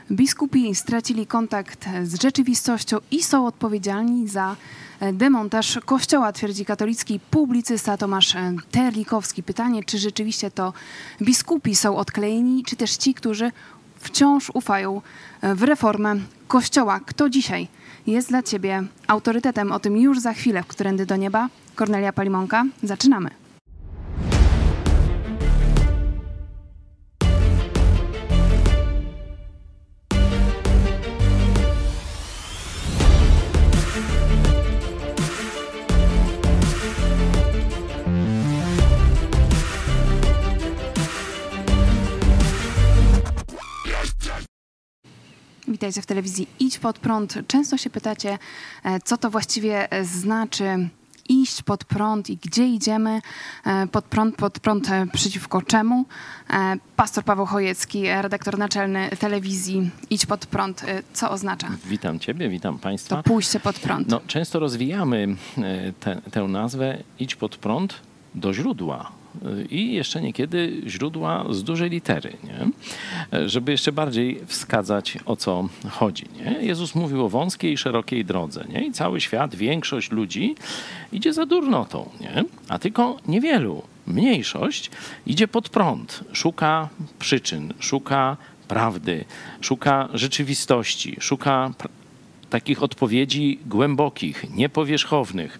Biskupi stracili kontakt z rzeczywistością i są odpowiedzialni za demontaż kościoła, twierdzi katolicki publicysta Tomasz Terlikowski. Pytanie, czy rzeczywiście to biskupi są odklejeni, czy też ci, którzy wciąż ufają w reformę kościoła. Kto dzisiaj jest dla ciebie autorytetem? O tym już za chwilę w Którędy do Nieba. Kornelia Palimonka. Zaczynamy. Witajcie w telewizji Idź Pod Prąd. Często się pytacie, co to właściwie znaczy iść pod prąd i gdzie idziemy pod prąd przeciwko czemu? Pastor Paweł Chojecki, redaktor naczelny telewizji Idź Pod Prąd. Co oznacza? Witam Ciebie, witam Państwa. To pójście pod prąd. No, często rozwijamy tę nazwę Idź pod prąd do źródła. I jeszcze niekiedy źródła z dużej litery, nie? Żeby jeszcze bardziej wskazać, o co chodzi. Nie? Jezus mówił o wąskiej i szerokiej drodze. Nie? I cały świat, większość ludzi idzie za durnotą, nie? A tylko niewielu, mniejszość idzie pod prąd, szuka przyczyn, szuka prawdy, szuka rzeczywistości, szuka takich odpowiedzi głębokich, niepowierzchownych.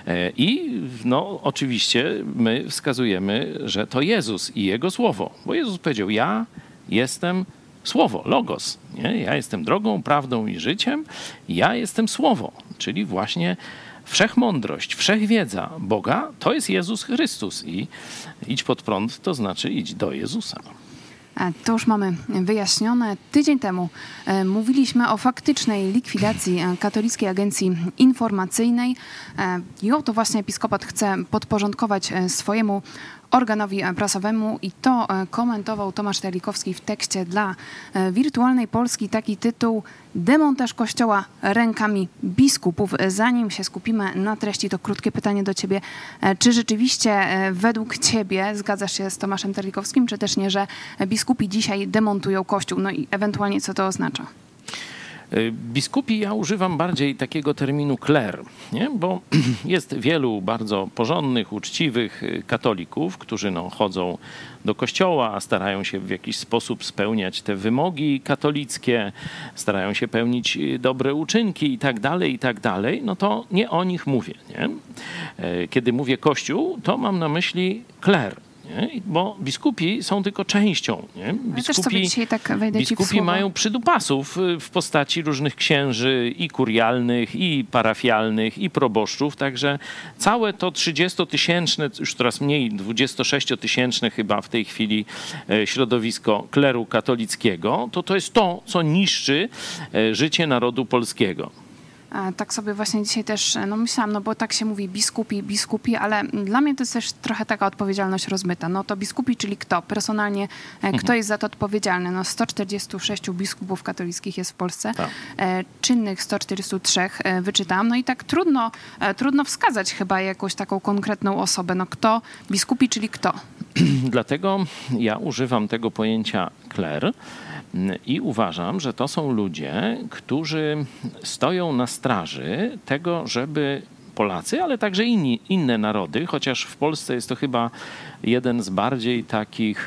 I no, oczywiście my wskazujemy, że to Jezus i Jego Słowo. Bo Jezus powiedział, ja jestem Słowo, Logos. Nie? Ja jestem drogą, prawdą i życiem. Ja jestem Słowo, czyli właśnie wszechmądrość, wszechwiedza Boga, to jest Jezus Chrystus. I idź pod prąd, to znaczy idź do Jezusa. To już mamy wyjaśnione. Tydzień temu mówiliśmy o faktycznej likwidacji Katolickiej Agencji Informacyjnej. Ją to właśnie episkopat chce podporządkować swojemu organowi prasowemu i to komentował Tomasz Terlikowski w tekście dla Wirtualnej Polski. Taki tytuł: Demontaż kościoła rękami biskupów. Zanim się skupimy na treści, to krótkie pytanie do ciebie. Czy rzeczywiście według ciebie zgadzasz się z Tomaszem Terlikowskim, czy też nie, że biskupi dzisiaj demontują kościół? No i ewentualnie co to oznacza? Biskupi, ja używam bardziej takiego terminu kler, nie? Bo jest wielu bardzo porządnych, uczciwych katolików, którzy no, chodzą do kościoła, starają się w jakiś sposób spełniać te wymogi katolickie, starają się pełnić dobre uczynki i tak dalej, no to nie o nich mówię. Nie? Kiedy mówię Kościół, to mam na myśli kler. Nie? Bo biskupi są tylko częścią. Nie? Biskupi mają przydupasów w postaci różnych księży i kurialnych, i parafialnych, i proboszczów. Także całe to 30-tysięczne, już coraz mniej, 26-tysięczne chyba w tej chwili środowisko kleru katolickiego, to jest to, co niszczy życie narodu polskiego. Tak sobie właśnie dzisiaj też myślałam, no bo tak się mówi biskupi, ale dla mnie to jest też trochę taka odpowiedzialność rozmyta. No to biskupi, czyli kto? Personalnie kto jest za to odpowiedzialny? No 146 biskupów katolickich jest w Polsce, tak. Czynnych 143 wyczytałam. No i tak trudno wskazać chyba jakąś taką konkretną osobę. No kto? Biskupi, czyli kto? Dlatego ja używam tego pojęcia kler. I uważam, że to są ludzie, którzy stoją na straży tego, żeby Polacy, ale także inne narody, chociaż w Polsce jest to chyba jeden z bardziej takich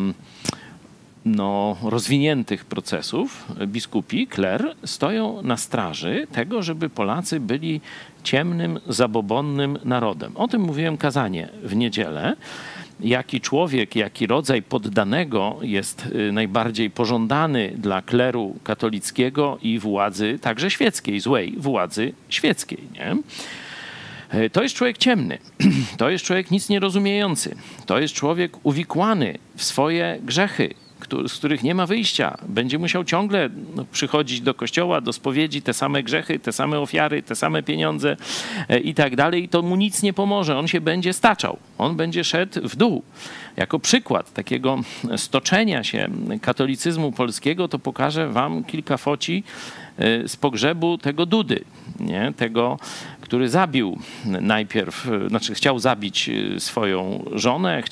rozwiniętych procesów. Biskupi, kler, stoją na straży tego, żeby Polacy byli ciemnym, zabobonnym narodem. O tym mówiłem kazanie w niedzielę. Jaki człowiek, jaki rodzaj poddanego jest najbardziej pożądany dla kleru katolickiego i władzy także świeckiej, złej władzy świeckiej. Nie? To jest człowiek ciemny, to jest człowiek nic nie rozumiejący, to jest człowiek uwikłany w swoje grzechy, z których nie ma wyjścia. Będzie musiał ciągle przychodzić do kościoła, do spowiedzi, te same grzechy, te same ofiary, te same pieniądze i tak dalej. I to mu nic nie pomoże. On się będzie staczał. on będzie szedł w dół. Jako przykład takiego stoczenia się katolicyzmu polskiego to pokażę wam kilka foci z pogrzebu tego Dudy, nie? Tego, który zabił najpierw, znaczy chciał zabić swoją żonę,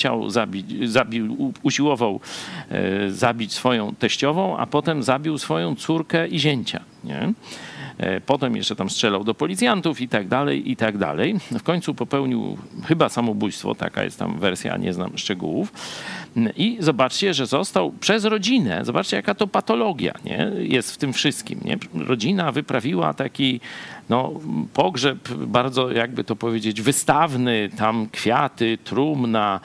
usiłował zabić swoją teściową, a potem zabił swoją córkę i zięcia, nie? Potem jeszcze tam strzelał do policjantów i tak dalej, i tak dalej. W końcu popełnił chyba samobójstwo, taka jest tam wersja, nie znam szczegółów. I zobaczcie, że został przez rodzinę, zobaczcie jaka to patologia, nie? Jest w tym wszystkim, nie? Rodzina wyprawiła taki pogrzeb bardzo, jakby to powiedzieć, wystawny, tam kwiaty, trumna,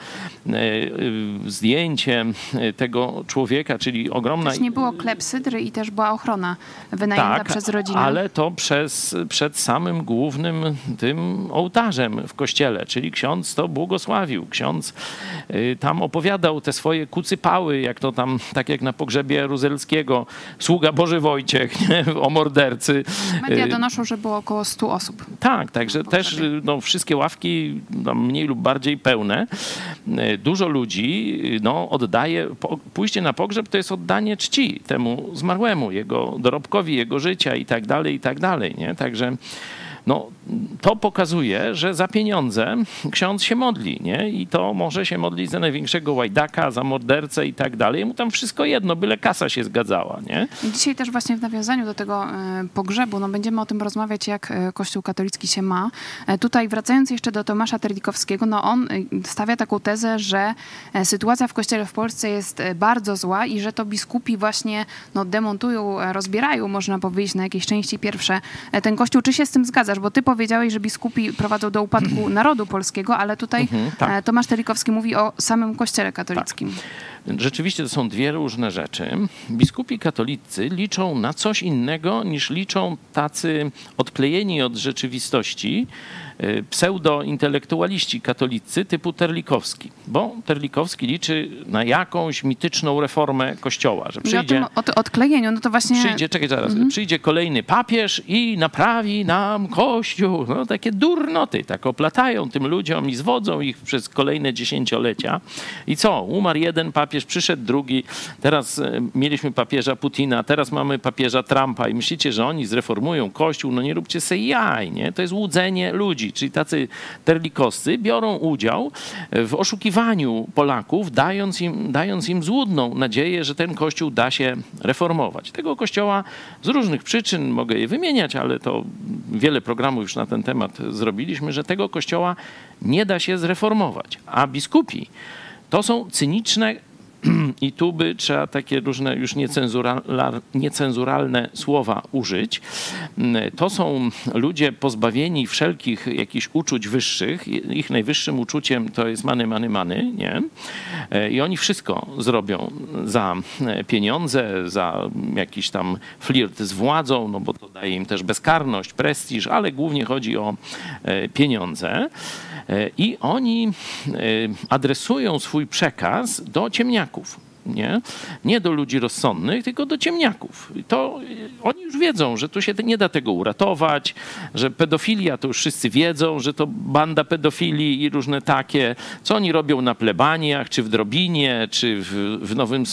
zdjęcie tego człowieka, czyli ogromna... Też nie było klepsydry i też była ochrona wynajęta przez rodzinę. Ale to przed samym głównym tym ołtarzem w kościele, czyli ksiądz to błogosławił. Ksiądz tam opowiadał te swoje kucypały, jak to tam, tak jak na pogrzebie Jaruzelskiego, sługa Boży Wojciech, nie? O mordercy. Media donoszą, że było około 100 osób. Tak, także też wszystkie ławki mniej lub bardziej pełne. Dużo ludzi oddaje, pójście na pogrzeb to jest oddanie czci temu zmarłemu, jego dorobkowi, jego życia i tak dalej, nie? Także to pokazuje, że za pieniądze ksiądz się modli, nie? I to może się modlić za największego łajdaka, za mordercę i tak dalej. Mu tam wszystko jedno, byle kasa się zgadzała, nie? Dzisiaj też właśnie w nawiązaniu do tego pogrzebu, będziemy o tym rozmawiać, jak Kościół katolicki się ma. Tutaj wracając jeszcze do Tomasza Terlikowskiego, on stawia taką tezę, że sytuacja w Kościele w Polsce jest bardzo zła i że to biskupi właśnie demontują, rozbierają, można powiedzieć, na jakiejś części pierwsze ten Kościół. Czy się z tym zgadzasz? Bo ty powiedziałeś, że biskupi prowadzą do upadku narodu polskiego, ale tutaj tak. Tomasz Terlikowski mówi o samym Kościele katolickim. Tak. Rzeczywiście to są dwie różne rzeczy. Biskupi katolicy liczą na coś innego niż liczą tacy odklejeni od rzeczywistości pseudointelektualiści katolicy typu Terlikowski. Bo Terlikowski liczy na jakąś mityczną reformę Kościoła, że przyjdzie... O tym odklejeniu, to właśnie... Przyjdzie kolejny papież i naprawi nam Kościół. Takie durnoty, tak oplatają tym ludziom i zwodzą ich przez kolejne dziesięciolecia. I co? Umarł jeden papież, przyszedł drugi, teraz mieliśmy papieża Putina, teraz mamy papieża Trumpa i myślicie, że oni zreformują Kościół? Nie róbcie sobie jaj, nie? To jest łudzenie ludzi. Czyli tacy terlikowscy biorą udział w oszukiwaniu Polaków, dając im złudną nadzieję, że ten Kościół da się reformować. Tego Kościoła z różnych przyczyn, mogę je wymieniać, ale to wiele programów już na ten temat zrobiliśmy, że tego Kościoła nie da się zreformować. A biskupi to są cyniczne i tu by trzeba takie różne już niecenzuralne słowa użyć. To są ludzie pozbawieni wszelkich jakichś uczuć wyższych. Ich najwyższym uczuciem to jest money, nie? I oni wszystko zrobią za pieniądze, za jakiś tam flirt z władzą, bo to daje im też bezkarność, prestiż, ale głównie chodzi o pieniądze. I oni adresują swój przekaz do ciemniaków. Nie do ludzi rozsądnych, tylko do ciemniaków. To oni już wiedzą, że tu się nie da tego uratować, że pedofilia to już wszyscy wiedzą, że to banda pedofilii i różne takie. Co oni robią na plebaniach, czy w Drobinie, czy w Nowym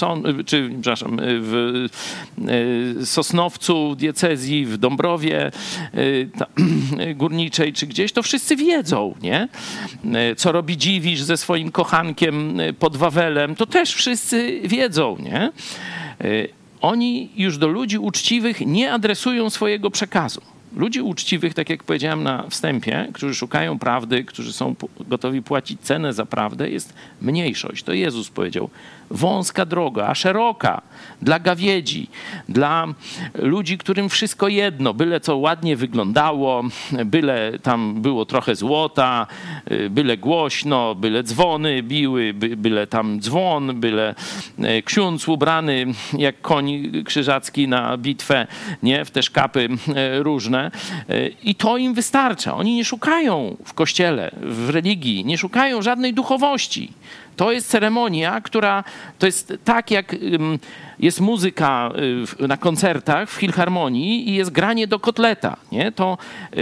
w Sosnowcu diecezji, w Dąbrowie Górniczej, czy gdzieś, to wszyscy wiedzą, nie? Co robi Dziwisz ze swoim kochankiem pod Wawelem, to też wszyscy wiedzą, nie? Oni już do ludzi uczciwych nie adresują swojego przekazu. Ludzi uczciwych, tak jak powiedziałem na wstępie, którzy szukają prawdy, którzy są gotowi płacić cenę za prawdę, jest mniejszość. To Jezus powiedział. Wąska droga, a szeroka dla gawiedzi, dla ludzi, którym wszystko jedno, byle co ładnie wyglądało, byle tam było trochę złota, byle głośno, byle dzwony biły, byle tam dzwon, byle ksiądz ubrany jak koń krzyżacki na bitwę, nie, w te szkapy różne. I to im wystarcza. Oni nie szukają w kościele, w religii, nie szukają żadnej duchowości. To jest ceremonia, która to jest tak, jak jest muzyka na koncertach w filharmonii i jest granie do kotleta. Nie? To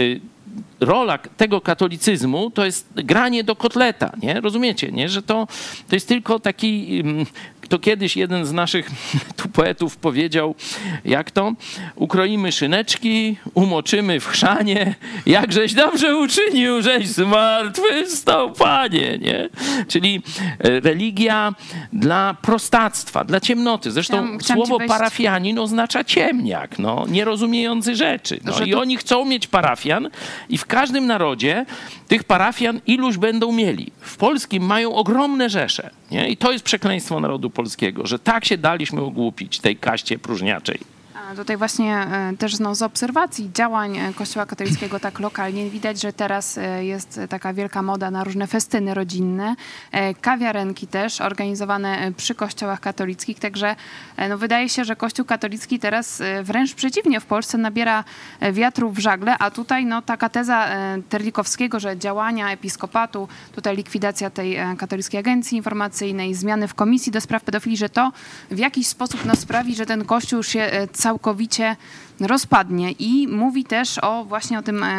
rola tego katolicyzmu to jest granie do kotleta, nie? Rozumiecie, nie? Że to jest tylko taki... To kiedyś jeden z naszych tu poetów powiedział, jak to? Ukroimy szyneczki, umoczymy w chrzanie, jakżeś dobrze uczynił, żeś zmartwychwstał, Panie, nie? Czyli religia dla prostactwa, dla ciemnoty. Zresztą słowo parafianin oznacza ciemniak, no, nierozumiejący rzeczy. No, i oni chcą mieć parafian i w każdym narodzie tych parafian iluś będą mieli. W polskim mają ogromne rzesze, nie? I to jest przekleństwo narodu polskiego, że tak się daliśmy ogłupić tej kaście próżniaczej. Tutaj właśnie też z obserwacji działań Kościoła katolickiego tak lokalnie widać, że teraz jest taka wielka moda na różne festyny rodzinne, kawiarenki też organizowane przy kościołach katolickich, także wydaje się, że Kościół katolicki teraz wręcz przeciwnie w Polsce nabiera wiatru w żagle, a tutaj taka teza Terlikowskiego, że działania episkopatu, tutaj likwidacja tej katolickiej agencji informacyjnej, zmiany w komisji do spraw pedofilii, że to w jakiś sposób sprawi, że ten Kościół już się całkowicie rozpadnie i mówi też właśnie o tym,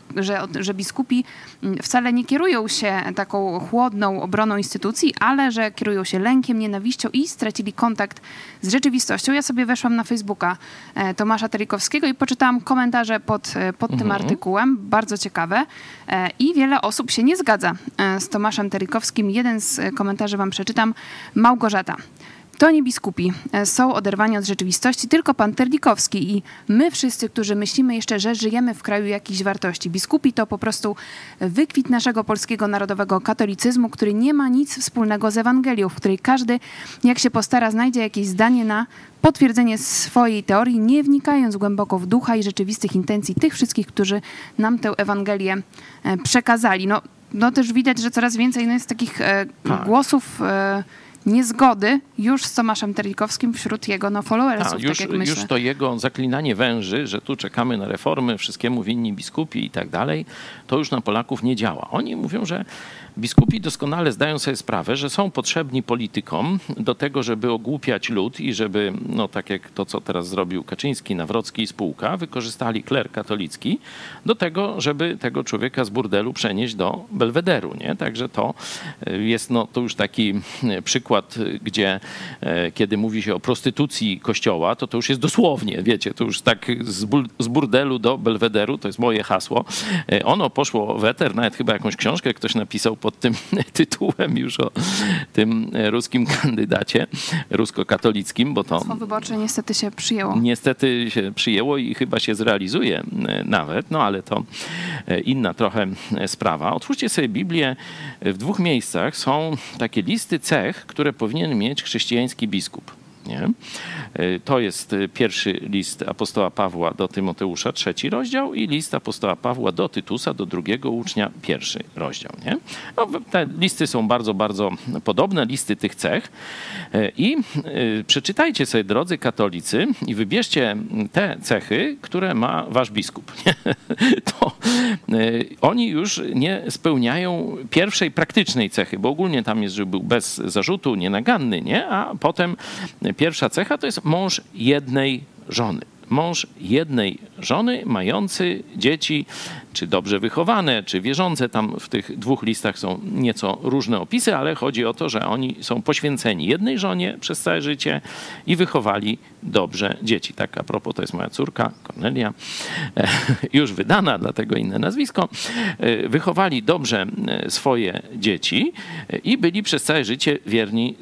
że biskupi wcale nie kierują się taką chłodną obroną instytucji, ale że kierują się lękiem, nienawiścią i stracili kontakt z rzeczywistością. Ja sobie weszłam na Facebooka Tomasza Terlikowskiego i poczytałam komentarze pod tym artykułem, bardzo ciekawe i wiele osób się nie zgadza z Tomaszem Terlikowskim. Jeden z komentarzy wam przeczytam. Małgorzata. To nie biskupi są oderwani od rzeczywistości, tylko pan Terlikowski i my wszyscy, którzy myślimy jeszcze, że żyjemy w kraju jakichś wartości. Biskupi to po prostu wykwit naszego polskiego narodowego katolicyzmu, który nie ma nic wspólnego z Ewangelią, w której każdy, jak się postara, znajdzie jakieś zdanie na potwierdzenie swojej teorii, nie wnikając głęboko w ducha i rzeczywistych intencji tych wszystkich, którzy nam tę Ewangelię przekazali. No też widać, że coraz więcej jest takich głosów niezgody już z Tomaszem Terlikowskim wśród jego followersów, tak jak myślę. Już to jego zaklinanie węży, że tu czekamy na reformy, wszystkiemu winni biskupi i tak dalej, to już na Polaków nie działa. Oni mówią, że biskupi doskonale zdają sobie sprawę, że są potrzebni politykom do tego, żeby ogłupiać lud i żeby, tak jak to, co teraz zrobił Kaczyński, Nawrocki i spółka, wykorzystali kler katolicki do tego, żeby tego człowieka z burdelu przenieść do Belwederu, nie? Także to jest to już taki przykład, gdzie kiedy mówi się o prostytucji Kościoła, to już jest dosłownie, wiecie, to już tak z burdelu do Belwederu, to jest moje hasło. Ono poszło w eter, nawet chyba jakąś książkę ktoś napisał pod tym tytułem już o tym ruskim kandydacie, ruskokatolickim, bo to... Hasło wyborcze niestety się przyjęło. Niestety się przyjęło i chyba się zrealizuje nawet, ale to inna trochę sprawa. Otwórzcie sobie Biblię, w 2 miejscach są takie listy cech, które powinien mieć chrześcijański biskup. Nie? To jest pierwszy list apostoła Pawła do Tymoteusza, 3 rozdział i list apostoła Pawła do Tytusa, do 2 ucznia, 1 rozdział. Nie? Te listy są bardzo, bardzo podobne, listy tych cech i przeczytajcie sobie, drodzy katolicy, i wybierzcie te cechy, które ma wasz biskup. To oni już nie spełniają pierwszej praktycznej cechy, bo ogólnie tam jest, że był bez zarzutu, nienaganny, nie? A potem pierwsza cecha to jest mąż jednej żony. Mąż jednej żony, mający dzieci, czy dobrze wychowane, czy wierzące. Tam w tych 2 listach są nieco różne opisy, ale chodzi o to, że oni są poświęceni jednej żonie przez całe życie i wychowali dobrze dzieci. Tak a propos, to jest moja córka, Kornelia, już wydana, dlatego inne nazwisko. Wychowali dobrze swoje dzieci i byli przez całe życie wierni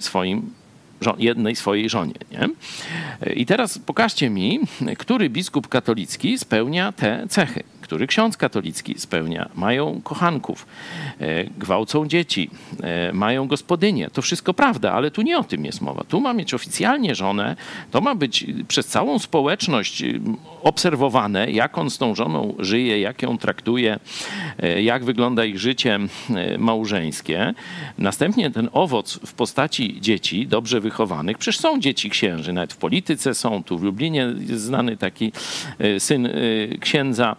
jednej swojej żonie. Nie? I teraz pokażcie mi, który biskup katolicki spełnia te cechy, który ksiądz katolicki spełnia. Mają kochanków, gwałcą dzieci, mają gospodynię. To wszystko prawda, ale tu nie o tym jest mowa. Tu ma mieć oficjalnie żonę, to ma być przez całą społeczność obserwowane, jak on z tą żoną żyje, jak ją traktuje, jak wygląda ich życie małżeńskie. Następnie ten owoc w postaci dzieci dobrze wychowanych. Przecież są dzieci księży, nawet w polityce są. Tu w Lublinie jest znany taki syn księdza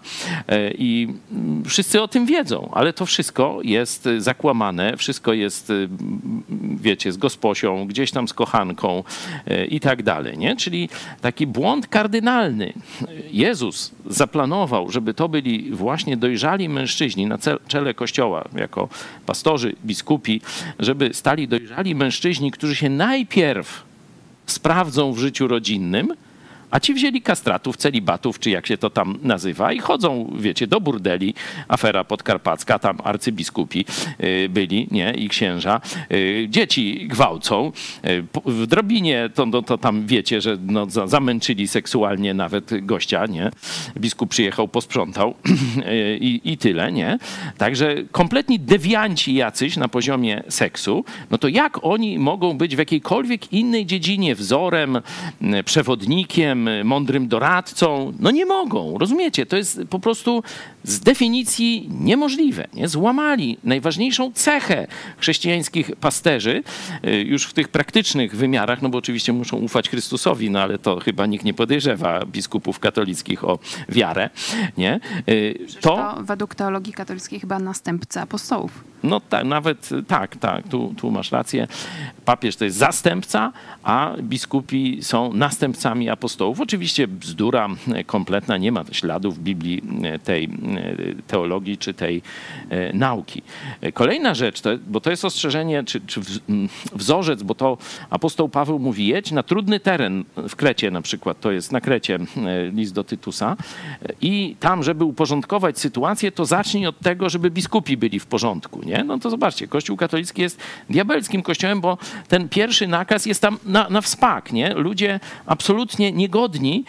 i wszyscy o tym wiedzą, ale to wszystko jest zakłamane, wszystko jest, wiecie, z gosposią, gdzieś tam z kochanką i tak dalej, nie? Czyli taki błąd kardynalny Jezus zaplanował, żeby to byli właśnie dojrzali mężczyźni na czele Kościoła, jako pastorzy, biskupi, żeby stali dojrzali mężczyźni, którzy się najpierw sprawdzą w życiu rodzinnym, a ci wzięli kastratów, celibatów, czy jak się to tam nazywa i chodzą, wiecie, do burdeli, afera podkarpacka, tam arcybiskupi byli, nie, i księża. Dzieci gwałcą. W drobinie to tam wiecie, że no, zamęczyli seksualnie nawet gościa, nie. Biskup przyjechał, posprzątał i tyle, nie. Także kompletni dewianci jacyś na poziomie seksu, no to jak oni mogą być w jakiejkolwiek innej dziedzinie wzorem, przewodnikiem, mądrym doradcą? No nie mogą, rozumiecie? To jest po prostu z definicji niemożliwe. Nie? Złamali najważniejszą cechę chrześcijańskich pasterzy już w tych praktycznych wymiarach, no bo oczywiście muszą ufać Chrystusowi, no ale to chyba nikt nie podejrzewa biskupów katolickich o wiarę. Nie? To według teologii katolickiej chyba następca apostołów. No nawet tak, tu masz rację. Papież to jest zastępca, a biskupi są następcami apostołów. Oczywiście bzdura kompletna, nie ma śladów w Biblii tej teologii czy tej nauki. Kolejna rzecz, bo to jest ostrzeżenie, czy wzorzec, bo to apostoł Paweł mówi: jedź na trudny teren w Krecie na przykład, to jest na Krecie list do Tytusa, i tam, żeby uporządkować sytuację, to zacznij od tego, żeby biskupi byli w porządku, nie? No to zobaczcie, Kościół katolicki jest diabelskim kościołem, bo ten pierwszy nakaz jest tam na wspak, nie? Ludzie absolutnie niegodni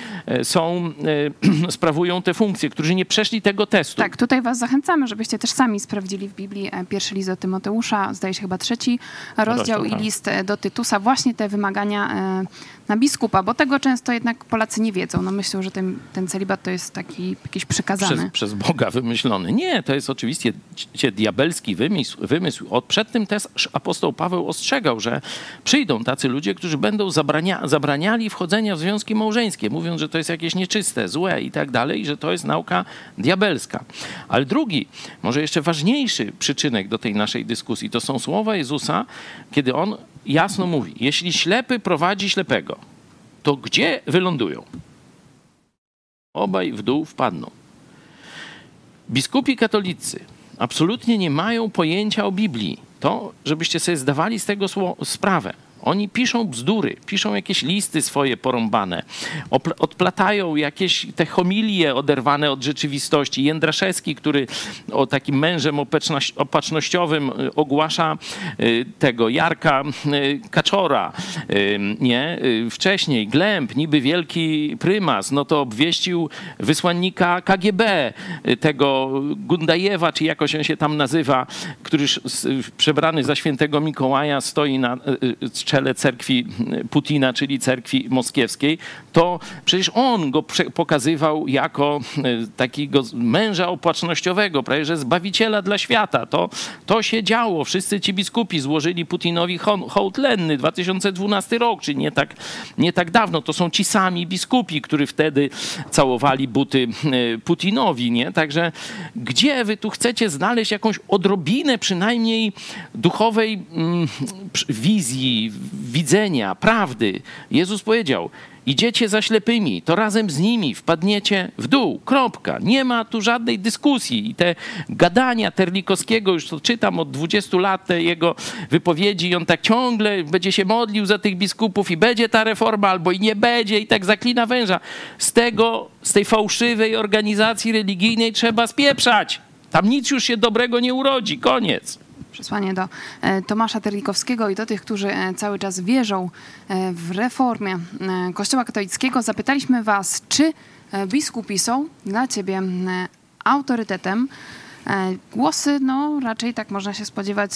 sprawują te funkcje, którzy nie przeszli tego testu. Tak, tutaj was zachęcamy, żebyście też sami sprawdzili w Biblii pierwszy list do Tymoteusza, zdaje się chyba 3 rozdział i list do Tytusa, właśnie te wymagania na biskupa, bo tego często jednak Polacy nie wiedzą. No myślą, że ten celibat to jest taki jakiś przykazany. Przez Boga wymyślony. Nie, to jest oczywiście diabelski wymysł. Przedtem też apostoł Paweł ostrzegał, że przyjdą tacy ludzie, którzy będą zabraniali wchodzenia w związki małżeńskie, mówiąc, że to jest jakieś nieczyste, złe i tak dalej, i że to jest nauka diabelska. Ale drugi, może jeszcze ważniejszy przyczynek do tej naszej dyskusji, to są słowa Jezusa, kiedy on jasno mówi: jeśli ślepy prowadzi ślepego, to gdzie wylądują? Obaj w dół wpadną. Biskupi katolicy absolutnie nie mają pojęcia o Biblii. To, żebyście sobie zdawali z tego sprawę. Oni piszą bzdury, piszą jakieś listy swoje porąbane, odplatają jakieś te homilie oderwane od rzeczywistości. Jędraszewski, który o takim mężem opatrznościowym ogłasza tego Jarka Kaczora, nie? Wcześniej Glęb, niby wielki prymas, no to obwieścił wysłannika KGB, tego Gundajewa, czy jakoś on się tam nazywa, który przebrany za świętego Mikołaja stoi na czele cerkwi Putina, czyli cerkwi moskiewskiej, to przecież on go pokazywał jako takiego męża opatrznościowego, prawie że zbawiciela dla świata. To się działo. Wszyscy ci biskupi złożyli Putinowi hołd lenny, 2012 rok, czyli nie tak dawno. To są ci sami biskupi, którzy wtedy całowali buty Putinowi, nie? Także gdzie wy tu chcecie znaleźć jakąś odrobinę przynajmniej duchowej wizji, widzenia, prawdy? Jezus powiedział: idziecie za ślepymi, to razem z nimi wpadniecie w dół. Kropka. Nie ma tu żadnej dyskusji. I te gadania Terlikowskiego, już to czytam od 20 lat, te jego wypowiedzi, i on tak ciągle będzie się modlił za tych biskupów i będzie ta reforma, albo i nie będzie, i tak zaklina węża. Z tej fałszywej organizacji religijnej trzeba spieprzać. Tam nic już się dobrego nie urodzi. Koniec. Przesłanie do Tomasza Terlikowskiego i do tych, którzy cały czas wierzą w reformę Kościoła katolickiego. Zapytaliśmy was, czy biskupi są dla ciebie autorytetem. Głosy, no raczej tak można się spodziewać,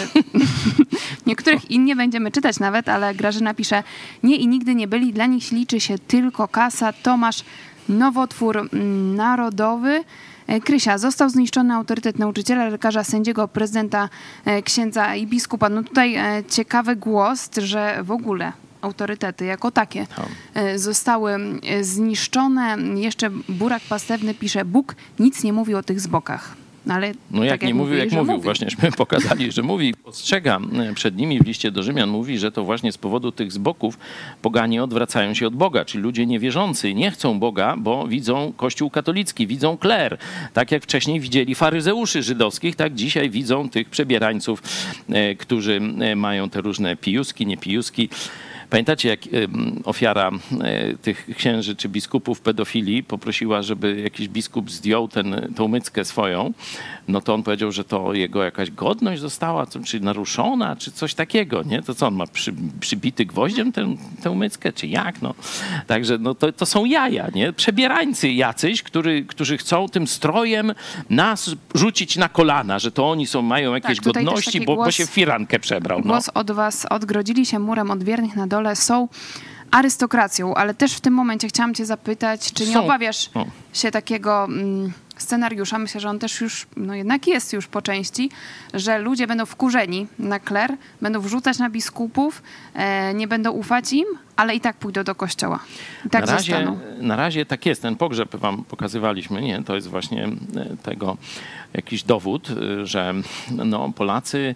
niektórych nie będziemy czytać nawet, ale Grażyna pisze: nie i nigdy nie byli, dla nich liczy się tylko kasa. Tomasz: nowotwór narodowy. Krysia: został zniszczony autorytet nauczyciela, lekarza, sędziego, prezydenta, księdza i biskupa. No tutaj ciekawy głos, że w ogóle autorytety jako takie zostały zniszczone. Jeszcze Burak Pastewny pisze: Bóg nic nie mówi o tych zbokach. Ale no jak tak nie mówił, jak mówił. mówi. Właśnieśmy pokazali, że mówi. Ostrzega przed nimi w liście do Rzymian, mówi, że to właśnie z powodu tych zboków poganie odwracają się od Boga, czyli ludzie niewierzący nie chcą Boga, bo widzą Kościół katolicki, widzą kler. Tak jak wcześniej widzieli faryzeuszy żydowskich, tak dzisiaj widzą tych przebierańców, którzy mają te różne pijuski, niepijuski. Pamiętacie, jak ofiara tych księży czy biskupów pedofilii poprosiła, żeby jakiś biskup zdjął tą myckę swoją, no to on powiedział, że to jego jakaś godność została, czy naruszona, czy coś takiego, nie? To co, on ma przybity gwoździem tę myckę, czy jak? No. Także no to są jaja, nie? Przebierańcy jacyś, którzy chcą tym strojem nas rzucić na kolana, że to oni mają jakieś godności, bo się w firankę przebrał. Głos od was: odgrodzili się murem od wiernych na dole, są arystokracją, ale też w tym momencie chciałam cię zapytać, czy nie obawiasz się takiego scenariusza, myślę, że on też już, no jednak jest już po części, że ludzie będą wkurzeni na kler, będą wrzucać na biskupów, nie będą ufać im, ale i tak pójdą do kościoła. I tak zostaną. Na razie tak jest. Ten pogrzeb wam pokazywaliśmy, nie? To jest właśnie tego jakiś dowód, że no, Polacy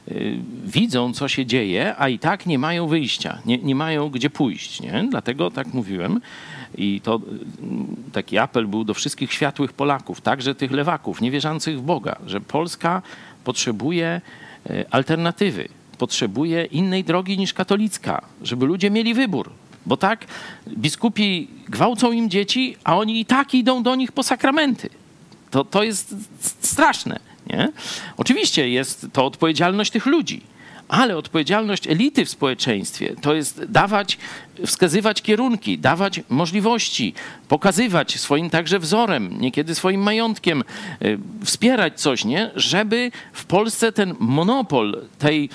widzą, co się dzieje, a i tak nie mają wyjścia, nie mają gdzie pójść. Nie? Dlatego tak mówiłem i to taki apel był do wszystkich światłych Polaków, także tych lewaków, niewierzących w Boga, że Polska potrzebuje alternatywy, potrzebuje innej drogi niż katolicka, żeby ludzie mieli wybór. Bo tak biskupi gwałcą im dzieci, a oni i tak idą do nich po sakramenty. To jest straszne. Nie? Oczywiście jest to odpowiedzialność tych ludzi, ale odpowiedzialność elity w społeczeństwie to jest wskazywać kierunki, dawać możliwości, pokazywać swoim także wzorem, niekiedy swoim majątkiem, wspierać coś, nie? Żeby w Polsce ten monopol tej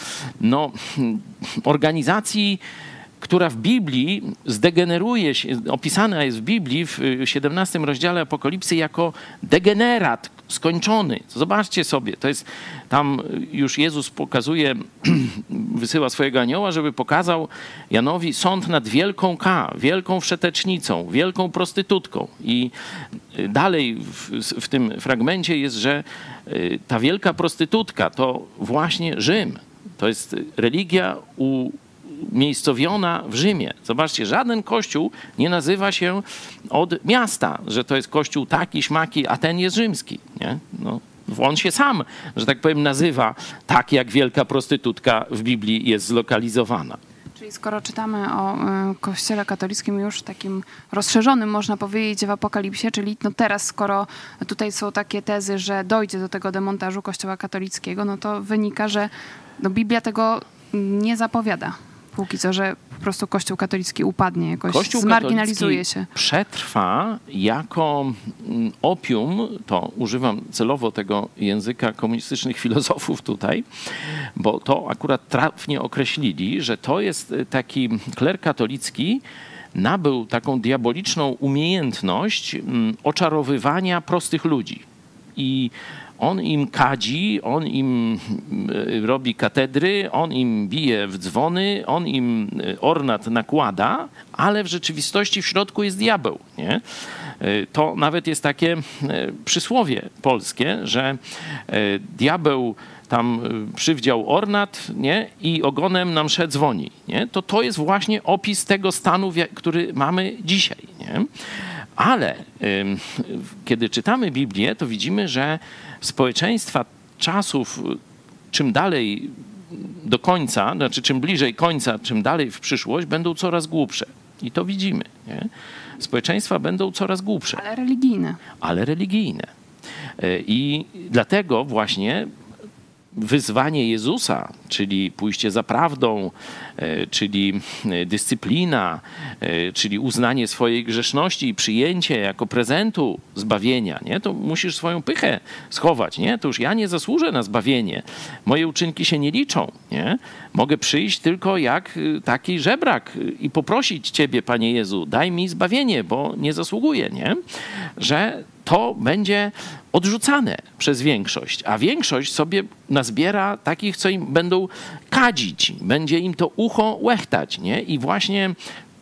organizacji, która w Biblii zdegeneruje się, opisana jest w Biblii w 17 rozdziale Apokalipsy jako degenerat, skończony. Zobaczcie sobie, to jest, tam już Jezus pokazuje, wysyła swojego anioła, żeby pokazał Janowi sąd nad wielką K, wielką wszetecznicą, wielką prostytutką. I dalej w tym fragmencie jest, że ta wielka prostytutka to właśnie Rzym. To jest religia umiejscowiona w Rzymie. Zobaczcie, żaden kościół nie nazywa się od miasta, że to jest kościół taki, śmaki, a ten jest rzymski. Nie? No, on się sam, że tak powiem, nazywa tak, jak wielka prostytutka w Biblii jest zlokalizowana. Czyli skoro czytamy o Kościele katolickim już takim rozszerzonym, można powiedzieć, w Apokalipsie, czyli no teraz, skoro tutaj są takie tezy, że dojdzie do tego demontażu Kościoła katolickiego, no to wynika, że no Biblia tego nie zapowiada. Póki co, że po prostu Kościół katolicki upadnie, jakoś Kościół zmarginalizuje się. Przetrwa jako opium, to używam celowo tego języka komunistycznych filozofów tutaj, bo to akurat trafnie określili, że to jest taki kler katolicki, nabył taką diaboliczną umiejętność oczarowywania prostych ludzi. I on im kadzi, on im robi katedry, on im bije w dzwony, on im ornat nakłada, ale w rzeczywistości w środku jest diabeł. Nie? To nawet jest takie przysłowie polskie, że diabeł tam przywdział ornat, nie? I ogonem na mszę dzwoni. Nie? To jest właśnie opis tego stanu, który mamy dzisiaj. Nie? Ale kiedy czytamy Biblię, to widzimy, że społeczeństwa czasów, czym dalej do końca, znaczy czym bliżej końca, czym dalej w przyszłość, będą coraz głupsze. I to widzimy. Nie? Społeczeństwa będą coraz głupsze. Ale religijne. Ale religijne. I dlatego właśnie wyzwanie Jezusa, czyli pójście za prawdą, czyli dyscyplina, czyli uznanie swojej grzeszności i przyjęcie jako prezentu zbawienia, nie? To musisz swoją pychę schować, nie? To już ja nie zasłużę na zbawienie. Moje uczynki się nie liczą, nie? Mogę przyjść tylko jak taki żebrak i poprosić Ciebie, Panie Jezu, daj mi zbawienie, bo nie zasługuję, nie? Że to będzie odrzucane przez większość, a większość sobie nazbiera takich, co im będą kadzić, będzie im to ucho łechtać, nie? I właśnie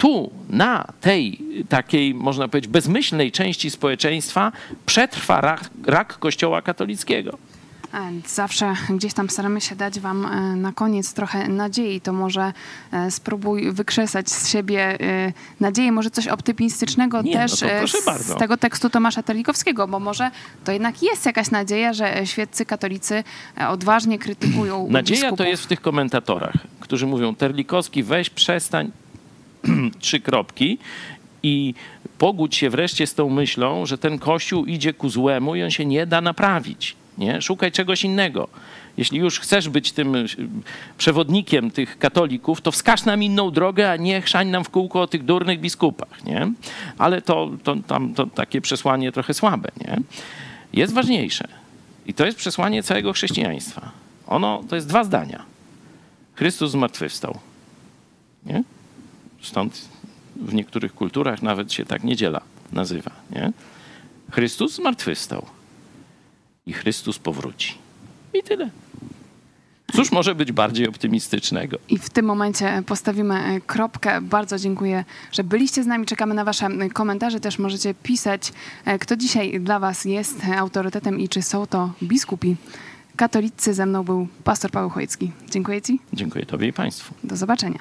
tu, na tej takiej, można powiedzieć, bezmyślnej części społeczeństwa przetrwa rak Kościoła katolickiego. Zawsze gdzieś tam staramy się dać wam na koniec trochę nadziei. To może spróbuj wykrzesać z siebie nadzieję, może coś optymistycznego też z tego tekstu Tomasza Terlikowskiego, bo może to jednak jest jakaś nadzieja, że świeccy katolicy odważnie krytykują Nadzieja biskupów. To jest w tych komentatorach, którzy mówią: Terlikowski, weź przestań, 3 kropki, i pogódź się wreszcie z tą myślą, że ten Kościół idzie ku złemu i on się nie da naprawić. Nie? Szukaj czegoś innego. Jeśli już chcesz być tym przewodnikiem tych katolików, to wskaż nam inną drogę, a nie chrzań nam w kółko o tych durnych biskupach. Nie? Ale to takie przesłanie trochę słabe. Nie? Jest ważniejsze. I to jest przesłanie całego chrześcijaństwa. To jest 2 zdania. Chrystus zmartwychwstał. Nie? Stąd w niektórych kulturach nawet się tak niedziela nazywa. Nie? Chrystus zmartwychwstał. I Chrystus powróci. I tyle. Cóż może być bardziej optymistycznego? I w tym momencie postawimy kropkę. Bardzo dziękuję, że byliście z nami. Czekamy na wasze komentarze. Też możecie pisać, kto dzisiaj dla was jest autorytetem i czy są to biskupi katolicy. Ze mną był pastor Paweł Chojecki. Dziękuję ci. Dziękuję tobie i państwu. Do zobaczenia.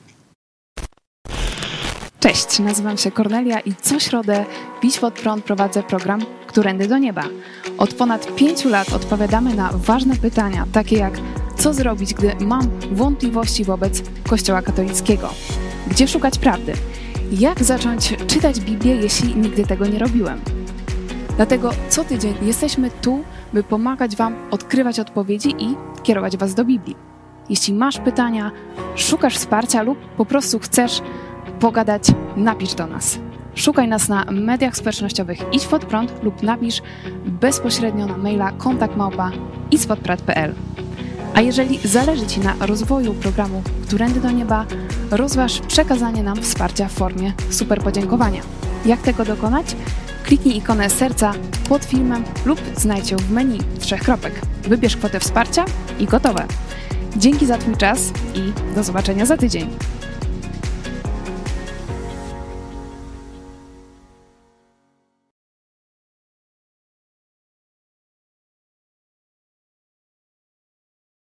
Cześć, nazywam się Kornelia i co środę w Idź Pod Prąd prowadzę program Którędy do Nieba. Od ponad 5 lat odpowiadamy na ważne pytania, takie jak: co zrobić, gdy mam wątpliwości wobec Kościoła katolickiego? Gdzie szukać prawdy? Jak zacząć czytać Biblię, jeśli nigdy tego nie robiłem? Dlatego co tydzień jesteśmy tu, by pomagać wam odkrywać odpowiedzi i kierować was do Biblii. Jeśli masz pytania, szukasz wsparcia lub po prostu chcesz pogadać, napisz do nas. Szukaj nas na mediach społecznościowych Idź Pod Prąd lub napisz bezpośrednio na maila kontakt@idźpodprad.pl. A jeżeli zależy ci na rozwoju programu Którędy do Nieba, rozważ przekazanie nam wsparcia w formie super podziękowania. Jak tego dokonać? Kliknij ikonę serca pod filmem lub znajdź ją w menu 3 kropek. Wybierz kwotę wsparcia i gotowe. Dzięki za twój czas i do zobaczenia za tydzień.